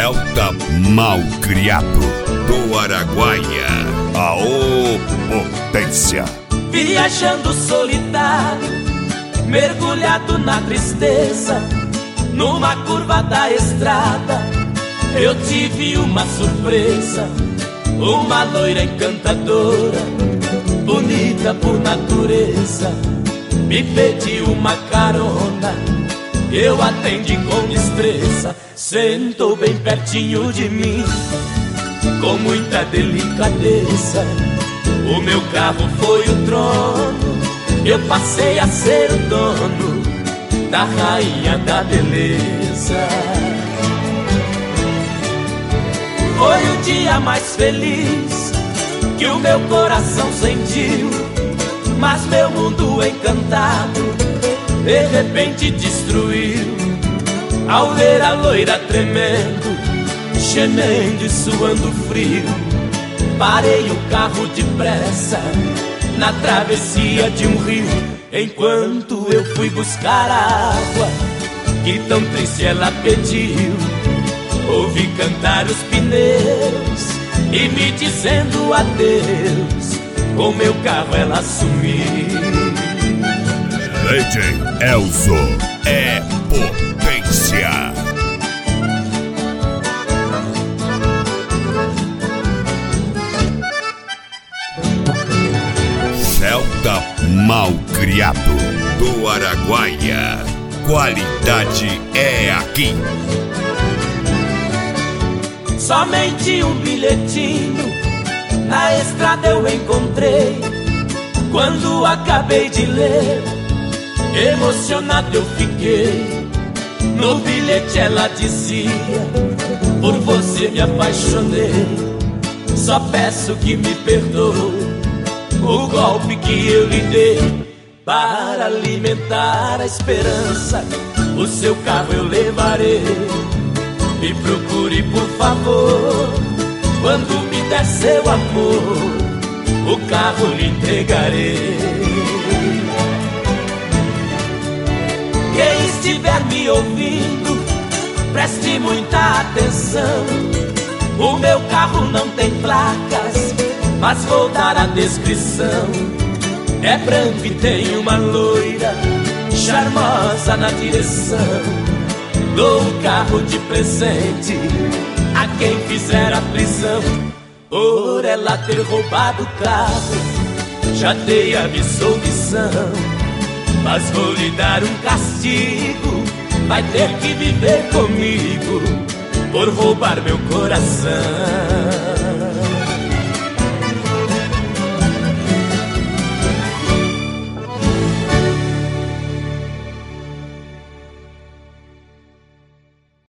Celta Malcriado do Araguaia, aô potência. Viajando solitário, mergulhado na tristeza, numa curva da estrada, eu tive uma surpresa. Uma loira encantadora, bonita por natureza, me pediu uma carona, eu atendi com destreza. Sentou bem pertinho de mim, com muita delicadeza. O meu carro foi o trono, eu passei a ser o dono da rainha da beleza. Foi o dia mais feliz que o meu coração sentiu, mas meu mundo encantado de repente destruiu. Ao ver a loira tremendo, gemendo e suando frio, parei o carro depressa na travessia de um rio. Enquanto eu fui buscar a água que tão triste ela pediu, ouvi cantar os pneus e me dizendo adeus. Com meu carro ela sumiu. DJ Elzo é potência. Celta Malcriado do Araguaia, qualidade é aqui. Somente um bilhetinho na estrada eu encontrei. Quando acabei de ler, emocionado eu fiquei. No bilhete ela dizia: por você me apaixonei, só peço que me perdoe o golpe que eu lhe dei. Para alimentar a esperança, o seu carro eu levarei. Me procure por favor, quando me der seu amor, o carro lhe entregarei. Quem estiver me ouvindo, preste muita atenção. O meu carro não tem placas, mas vou dar a descrição. É branco e tem uma loira charmosa na direção. Dou o carro de presente a quem fizer a prisão, por ela ter roubado o carro. Já dei a absolvição, mas vou lhe dar um castigo. Vai ter que viver comigo por roubar meu coração.